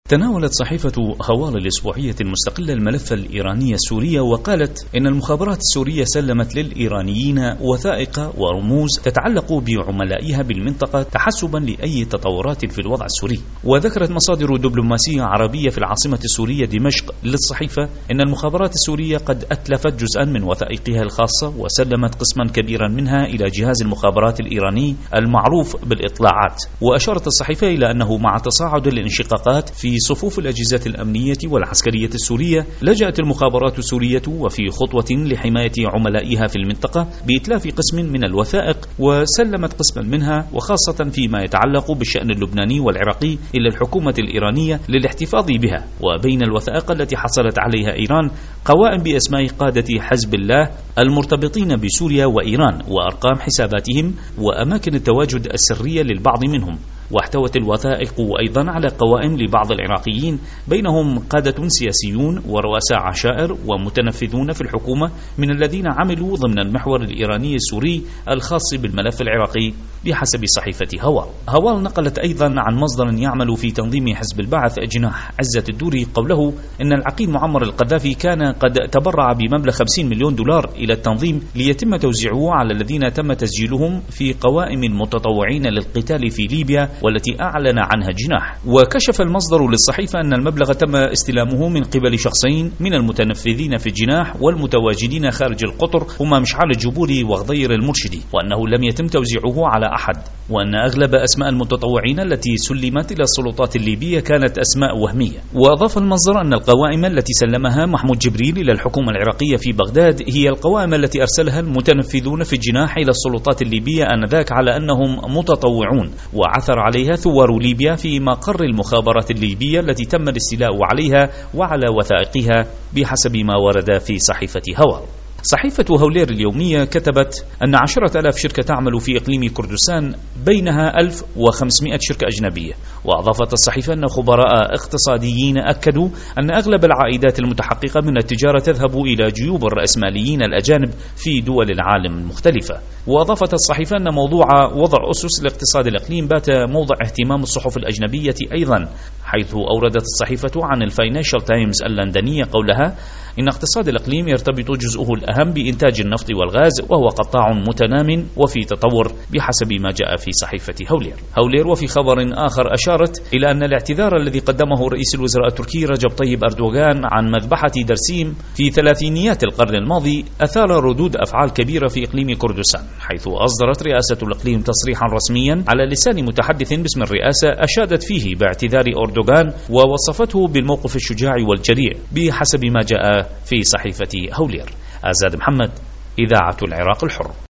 تناولت صحيفة هوال الأسبوعية المستقلة الملف الإيراني السوري، وقالت إن المخابرات السورية سلمت للإيرانيين وثائق ورموز تتعلق بعملائها بالمنطقة تحسبا لأي تطورات في الوضع السوري. وذكرت مصادر دبلوماسية عربية في العاصمة السورية دمشق للصحيفة إن المخابرات السورية قد أتلفت جزءا من وثائقها الخاصة وسلمت قسما كبيرا منها إلى جهاز المخابرات الإيراني المعروف بالإطلاعات. وأشارت الصحيفة إلى أنه مع تصاعد الانشقاقات في صفوف الأجهزة الأمنية والعسكرية السورية، لجأت المخابرات السورية وفي خطوة لحماية عملائها في المنطقة بإتلاف قسم من الوثائق، وسلمت قسما منها وخاصة فيما يتعلق بالشأن اللبناني والعراقي إلى الحكومة الإيرانية للاحتفاظ بها. وبين الوثائق التي حصلت عليها إيران قوائم بأسماء قادة حزب الله المرتبطين بسوريا وإيران وأرقام حساباتهم وأماكن التواجد السرية للبعض منهم. واحتوت الوثائق أيضا على قوائم لبعض العراقيين بينهم قادة سياسيون ورؤساء عشائر ومتنفذون في الحكومة من الذين عملوا ضمن المحور الإيراني السوري الخاص بالملف العراقي بحسب صحيفة هوال نقلت أيضا عن مصدر يعمل في تنظيم حزب البعث جناح عزة الدوري قوله إن العقيد معمر القذافي كان قد تبرع بمبلغ 50 مليون دولار إلى التنظيم ليتم توزيعه على الذين تم تسجيلهم في قوائم المتطوعين للقتال في ليبيا والتي أعلن عنها جناح. وكشف المصدر للصحيفة أن المبلغ تم استلامه من قبل شخصين من المتنفذين في الجناح والمتواجدين خارج القطر هما مشعل الجبوري وغضير المرشدي، وأنه لم يتم توزيعه على أحد، وأن أغلب أسماء المتطوعين التي سلمت إلى السلطات الليبية كانت أسماء وهمية. وأضاف المصدر أن القوائم التي سلمها محمود جبريل إلى الحكومة العراقية في بغداد هي القوائم التي أرسلها المتنفذون في الجناح إلى السلطات الليبية آنذاك على أنهم متطوعون، وعثر عليها ثوار ليبيا في مقر المخابرات الليبية التي تم الاستيلاء عليها وعلى وثائقها بحسب ما ورد في صحيفة هوال. صحيفة هولير اليومية كتبت أن 10,000 شركة تعمل في إقليم كردستان، بينها 1500 شركة أجنبية. وأضافت الصحيفة أن خبراء اقتصاديين أكدوا أن أغلب العائدات المتحققة من التجارة تذهب إلى جيوب الرأسماليين الأجانب في دول العالم المختلفة. وأضافت الصحيفة أن موضوع وضع أسس لاقتصاد الإقليم بات موضع اهتمام الصحف الأجنبية أيضا، حيث أوردت الصحيفة عن الفاينانشال تايمز اللندنية قولها إن اقتصاد الإقليم يرتبط جزءه الأهم بإنتاج النفط والغاز، وهو قطاع متنام وفي تطور بحسب ما جاء في صحيفة هولير. وفي خبر آخر أشارت إلى أن الاعتذار الذي قدمه رئيس الوزراء التركي رجب طيب أردوغان عن مذبحة درسيم في ثلاثينيات القرن الماضي أثار ردود أفعال كبيرة في إقليم كردستان، حيث أصدرت رئاسة الإقليم تصريحا رسميا على لسان متحدث باسم الرئاسة أشادت فيه باعتذار أردوغان ووصفته بالموقف الشجاع والجريء بحسب ما جاء في صحيفة هولير. آزاد محمد، إذاعة العراق الحر.